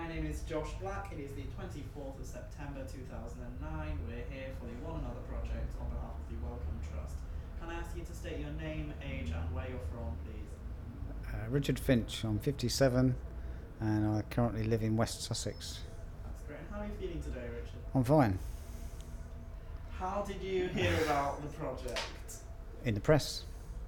My name is Josh Black. It is the 24th of September 2009. We're here for the One Another project on behalf of the Wellcome Trust. Can I ask you to state your name, age and where you're from, please? Richard Finch, I'm 57 and I currently live in West Sussex. That's great. And how are you feeling today, Richard? I'm fine. How did you hear about the project? In the press.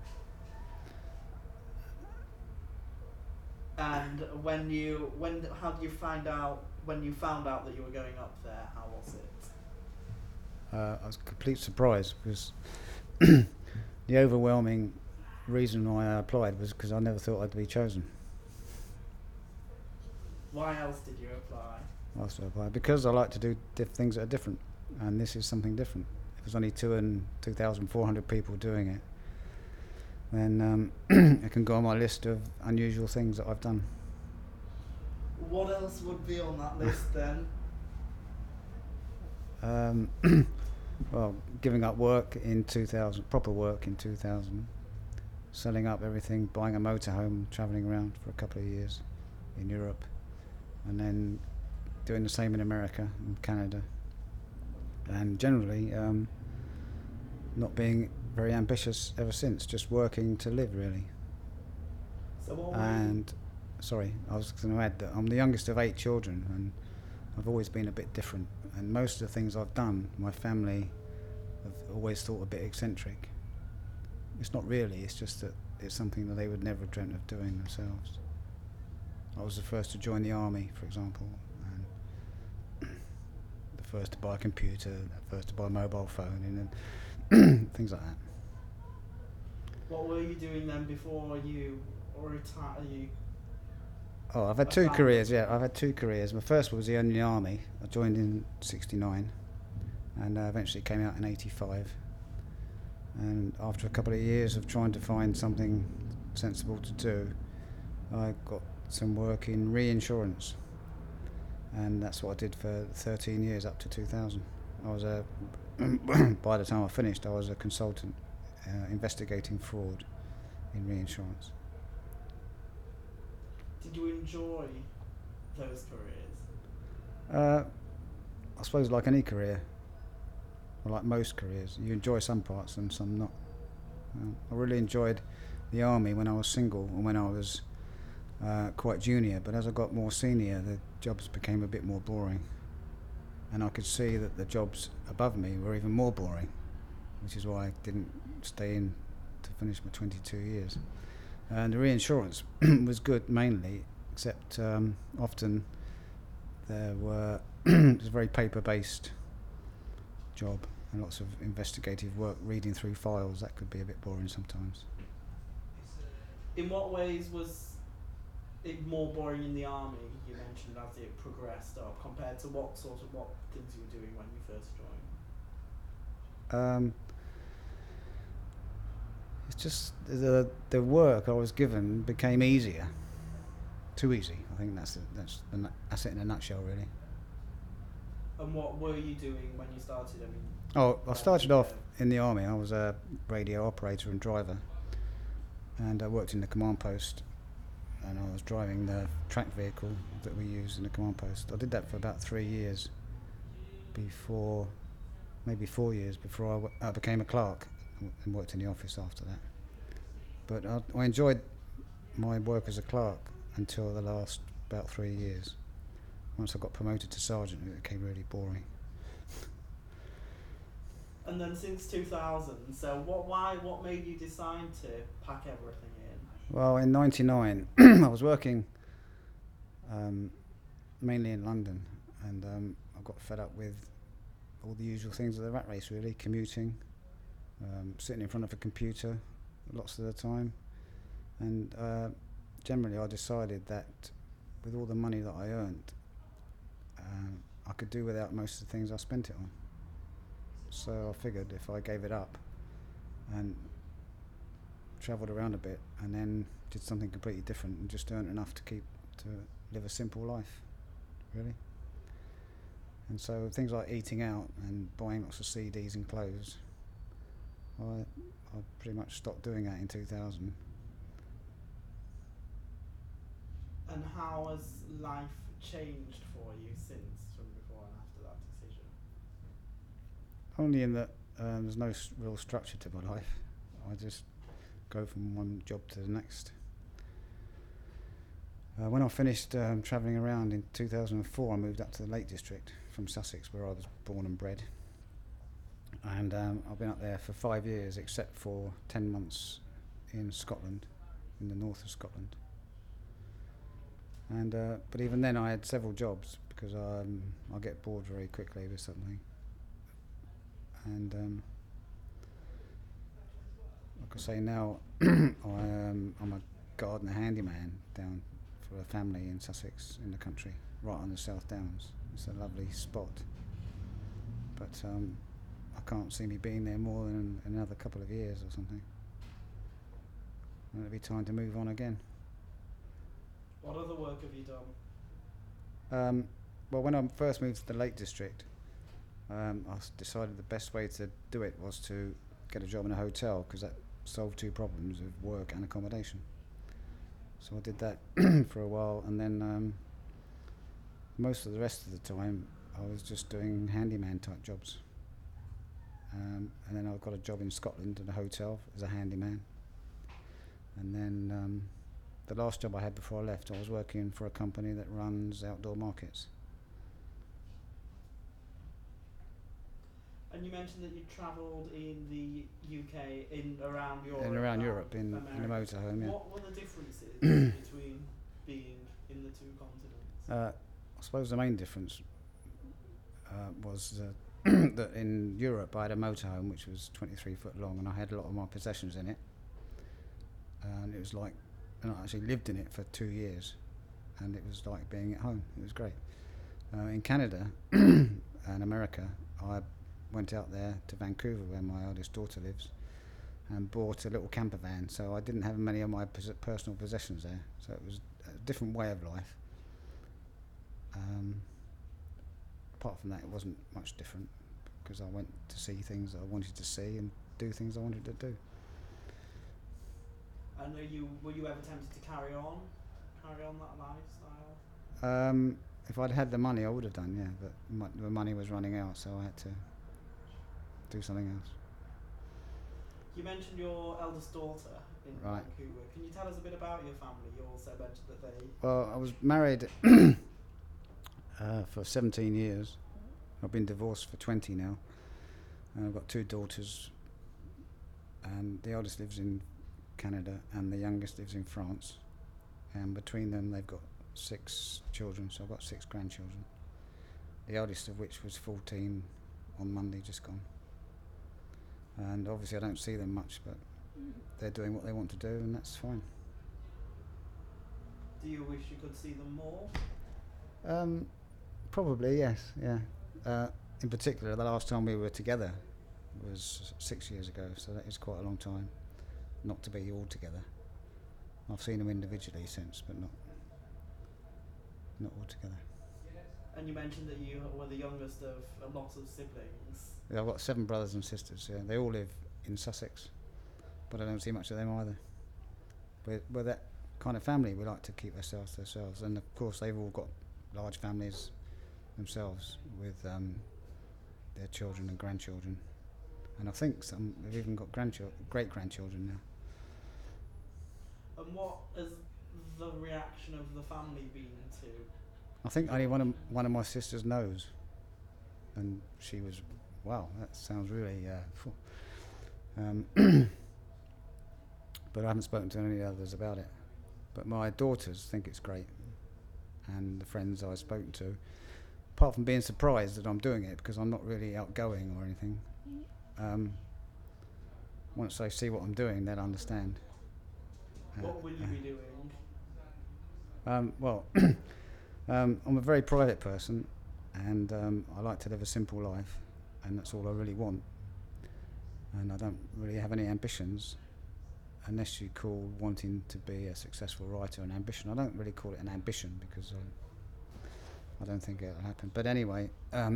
And how did you find out, when you found out that you were going up there, how was it? I was a complete surprise because the overwhelming reason why I applied was because I never thought I'd be chosen. Why else did you apply? I also applied because I like to do things that are different, and this is something different. If there's only 2,400 people doing it, then it can go on my list of unusual things that I've done. What else would be on that list then? Well, giving up work in 2000, proper work in 2000, selling up everything, buying a motorhome, travelling around for a couple of years in Europe, and then doing the same in America and Canada, and generally not being very ambitious ever since, just working to live really. So what Sorry, I was going to add that I'm the youngest of 8 children, and I've always been a bit different, and most of the things I've done, my family have always thought a bit eccentric. It's not really, it's just that it's something that they would never have dreamt of doing themselves. I was the first to join the army, for example, and the first to buy a computer, the first to buy a mobile phone, and things like that. What were you doing then before you retired? Oh, I've had 2 careers, yeah. I've had 2 careers. My first was in the army. I joined in '69 and eventually came out in '85. And after a couple of years of trying to find something sensible to do, I got some work in reinsurance. And that's what I did for 13 years up to 2000. I was by the time I finished, I was a consultant investigating fraud in reinsurance. Did you enjoy those careers? I suppose like any career, or like most careers, you enjoy some parts and some not. I really enjoyed the army when I was single and when I was quite junior, but as I got more senior, the jobs became a bit more boring. And I could see that the jobs above me were even more boring, which is why I didn't stay in to finish my 22 years. And the reinsurance was good mainly, except often there were it was a very paper-based job and lots of investigative work, reading through files. That could be a bit boring sometimes. In what ways was it more boring in the army, you mentioned, as it progressed up, compared to what things you were doing when you first joined? It's just the work I was given became easier, too easy. I think that's it in a nutshell, really. And what were you doing when you started? I mean, I started off in the army. I was a radio operator and driver, and I worked in the command post, and I was driving the track vehicle that we used in the command post. I did that for about 3 years before, maybe 4 years before I became a clerk and worked in the office after that. But I enjoyed my work as a clerk until the last about 3 years. Once I got promoted to sergeant, it became really boring. And then since 2000, so what made you decide to pack everything in? Well, in '99, I was working mainly in London, and I got fed up with all the usual things of the rat race, really, commuting, sitting in front of a computer lots of the time, and generally I decided that with all the money that I earned, I could do without most of the things I spent it on. So I figured if I gave it up and travelled around a bit and then did something completely different and just earned enough to live a simple life, really. And so things like eating out and buying lots of CDs and clothes, I pretty much stopped doing that in 2000. And how has life changed for you since, from before and after that decision? Only in that there's no real structure to my life. I just go from one job to the next. When I finished travelling around in 2004, I moved up to the Lake District from Sussex, where I was born and bred. And I've been up there for 5 years, except for 10 months in Scotland, in the north of Scotland. And but even then, I had several jobs because I get bored very quickly with something. And like I say now, I'm a gardener handyman down for a family in Sussex, in the country, right on the South Downs. It's a lovely spot. But I can't see me being there more than another couple of years or something. And it'll be time to move on again. What other work have you done? Well, when I first moved to the Lake District, I decided the best way to do it was to get a job in a hotel, because that solved two problems of work and accommodation. So I did that for a while, and then most of the rest of the time I was just doing handyman type jobs. And then I got a job in Scotland at a hotel as a handyman. And then the last job I had before I left, I was working for a company that runs outdoor markets. And you mentioned that you travelled in the UK, in around Europe. In around Europe, in a motorhome, yeah. What were the differences between being in the two continents? I suppose the main difference was that in Europe I had a motorhome which was 23 foot long, and I had a lot of my possessions in it. And it was like, and I actually lived in it for 2 years, and it was like being at home. It was great. In Canada and America, I went out there to Vancouver, where my eldest daughter lives, and bought a little camper van, so I didn't have many of my personal possessions there, so it was a different way of life. Apart from that, it wasn't much different, because I went to see things that I wanted to see and do things I wanted to do. And were you ever tempted to carry on that lifestyle? If I'd had the money, I would have done, yeah, but the money was running out, so I had to do something else. You mentioned your eldest daughter in Vancouver. Can you tell us a bit about your family? You also mentioned that they... Well, I was married for 17 years. I've been divorced for 20 now. And I've got 2 daughters. And the eldest lives in Canada and the youngest lives in France. And between them, they've got 6 children, so I've got 6 grandchildren. The eldest of which was 14 on Monday, just gone. And obviously I don't see them much, but they're doing what they want to do, and that's fine. Do you wish you could see them more? Probably, yes, yeah. In particular, the last time we were together was 6 years ago, so that is quite a long time not to be all together. I've seen them individually since, but not all together. And you mentioned that you were the youngest of a lot of siblings. Yeah, I've got 7 brothers and sisters. Yeah, they all live in Sussex, but I don't see much of them either. We're that kind of family. We like to keep ourselves to ourselves, and of course they've all got large families themselves with their children and grandchildren, and I think some have even got great grandchildren now. And what has the reaction of the family been to? I think only one of my sisters knows, and she was, wow, that sounds really. But I haven't spoken to any others about it. But my daughters think it's great, and the friends I've spoken to, apart from being surprised that I'm doing it because I'm not really outgoing or anything. Once they see what I'm doing, they'll understand. What will you be doing? Well, I'm a very private person, and I like to live a simple life, and that's all I really want. And I don't really have any ambitions, unless you call wanting to be a successful writer an ambition. I don't really call it an ambition because I don't think it'll happen. But anyway,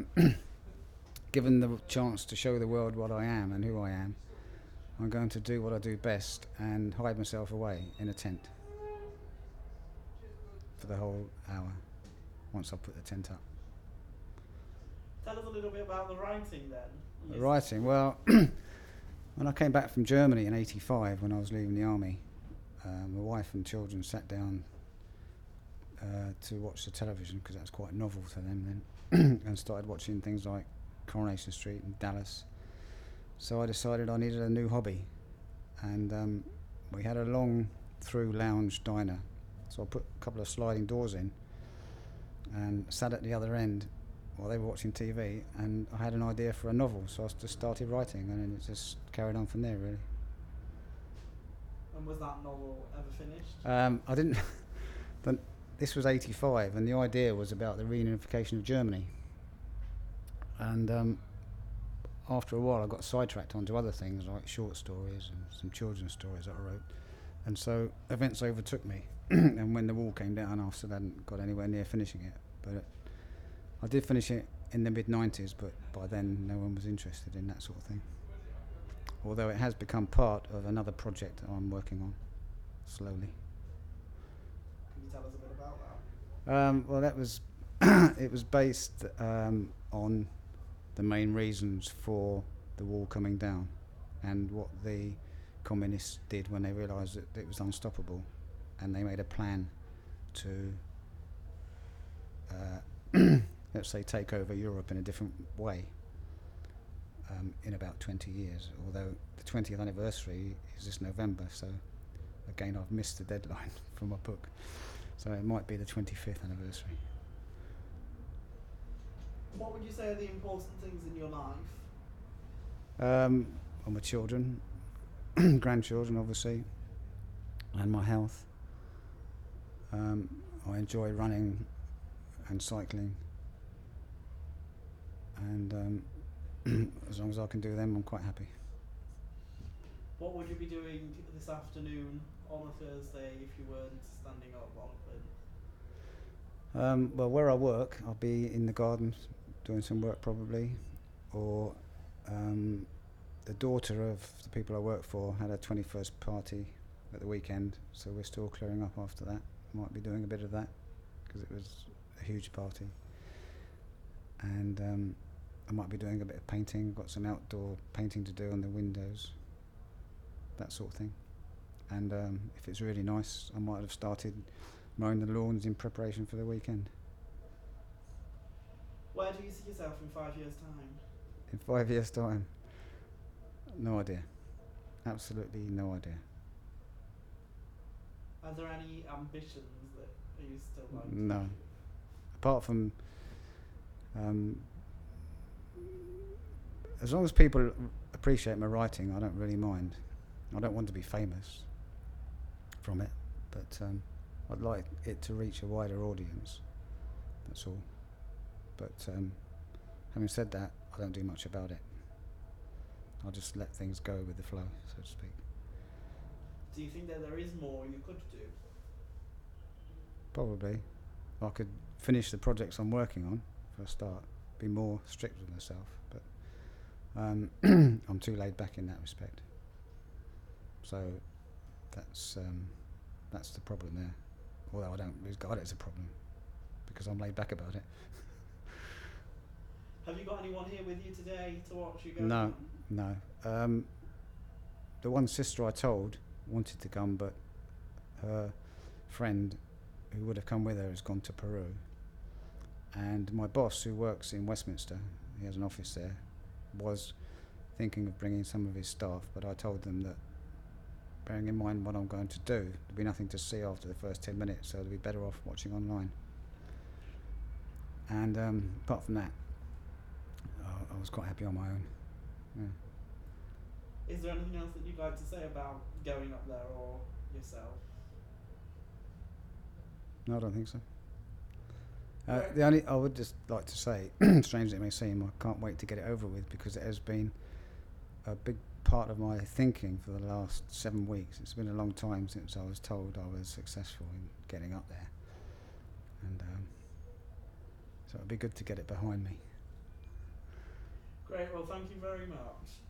given the chance to show the world what I am and who I am, I'm going to do what I do best and hide myself away in a tent for the whole hour. once I put the tent up. Tell us a little bit about the writing then. The writing, well, when I came back from Germany in '85, when I was leaving the army, my wife and children sat down to watch the television, because that was quite novel to them then, and started watching things like Coronation Street and Dallas. So I decided I needed a new hobby, and we had a long through lounge diner, so I put a couple of sliding doors in and sat at the other end while they were watching TV, and I had an idea for a novel, so I just started writing, and then it just carried on from there, really. And was that novel ever finished? I didn't. This was '85, and the idea was about the reunification of Germany. And after a while, I got sidetracked onto other things like short stories and some children's stories that I wrote. And so events overtook me, and when the wall came down, I still hadn't got anywhere near finishing it. But I did finish it in the mid-90s, but by then no one was interested in that sort of thing. Although it has become part of another project that I'm working on, slowly. Can you tell us a bit about that? Well, that was it was based on the main reasons for the wall coming down, and what the communists did when they realised that it was unstoppable, and they made a plan to let's say take over Europe in a different way in about 20 years, although the 20th anniversary is this November, so again I've missed the deadline for my book, so it might be the 25th anniversary. What would you say are the important things in your life? Well, my children, grandchildren obviously, and my health. I enjoy running and cycling, and as long as I can do them, I'm quite happy. What would you be doing this afternoon on a Thursday if you weren't standing up on a pin? Well, where I work, I'll be in the garden doing some work probably, or the daughter of the people I work for had a 21st party at the weekend, so we're still clearing up after that. Might be doing a bit of that because it was a huge party, and I might be doing a bit of painting. Got some outdoor painting to do on the windows, that sort of thing. And if it's really nice, I might have started mowing the lawns in preparation for the weekend. Where do you see yourself in 5 years' time? In 5 years' time? No idea. Absolutely no idea. Are there any ambitions that you still like? No. Apart from as long as people appreciate my writing, I don't really mind. I don't want to be famous from it, but I'd like it to reach a wider audience. That's all. But having said that, I don't do much about it. I'll just let things go with the flow, so to speak. Do you think that there is more you could do? Probably. I could finish the projects I'm working on for a start, be more strict with myself, but I'm too laid back in that respect. So that's the problem there. Although I don't regard it as a problem, because I'm laid back about it. Have you got anyone here with you today to watch you go? No. The one sister I told wanted to come, but her friend who would have come with her has gone to Peru. And my boss, who works in Westminster, he has an office there, was thinking of bringing some of his staff, but I told them that, bearing in mind what I'm going to do, there'll be nothing to see after the first 10 minutes, so they'll be better off watching online. And apart from that, I was quite happy on my own. Yeah. Is there anything else that you'd like to say about going up there or yourself? No, I don't think so. Right. The only I would just like to say, strange as it may seem, I can't wait to get it over with, because it has been a big part of my thinking for the last 7 weeks. It's been a long time since I was told I was successful in getting up there, and so it'd be good to get it behind me. Great, well thank you very much.